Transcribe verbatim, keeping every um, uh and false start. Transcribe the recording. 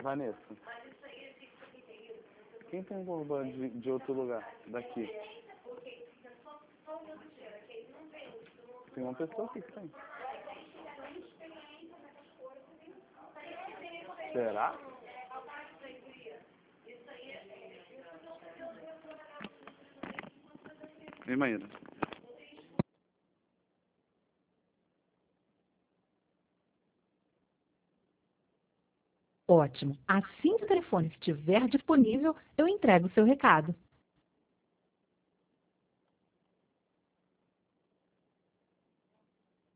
Vanessa, quem tem um bourbon de, de outro lugar, daqui? Tem uma pessoa aqui que tem. Será? Vem, Maíra. Ótimo. Assim que o telefone estiver disponível, eu entrego o seu recado.